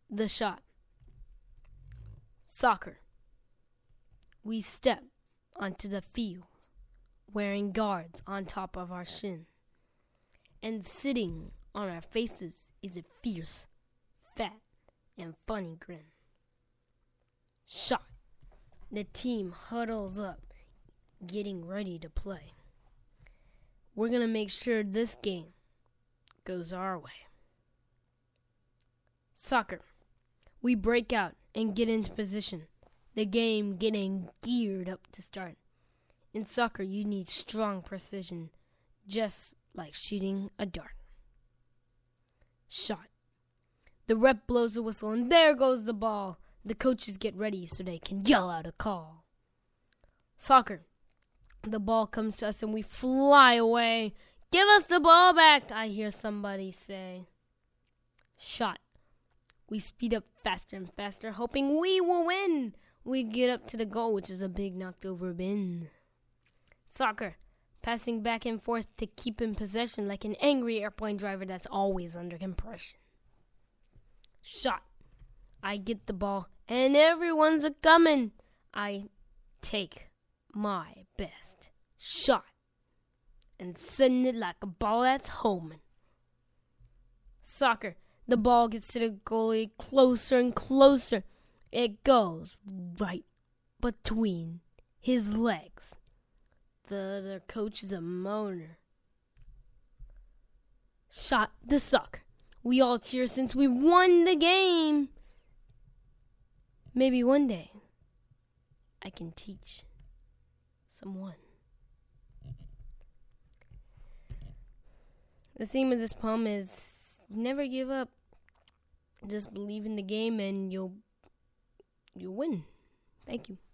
The shot. Soccer. We step onto the field, wearing guards on top of our shin. And sitting on our faces is a fierce, fat, and funny grin. Shot. The team huddles up, getting ready to play. We're going to make sure this game goes our way. Soccer. We break out and get into position, the game getting geared up to start. In soccer, you need strong precision, just like shooting a dart. Shot. The ref blows the whistle, and there goes the ball. The coaches get ready so they can yell out a call. Soccer. The ball comes to us, and we fly away. Give us the ball back, I hear somebody say. Shot. We speed up faster and faster, hoping we will win. We get up to the goal, which is a big knocked over bin. Soccer. Passing back and forth to keep in possession like an angry airplane driver that's always under compression. Shot. I get the ball, and everyone's a-coming. I take my best shot and send it like a ball that's homing. Soccer. The ball gets to the goalie closer and closer. It goes right between his legs. The other coach is a moaner. Shot the soccer. We all cheer since we won the game. Maybe one day I can teach someone. The theme of this poem is never give up. Just believe in the game and you'll win. Thank you.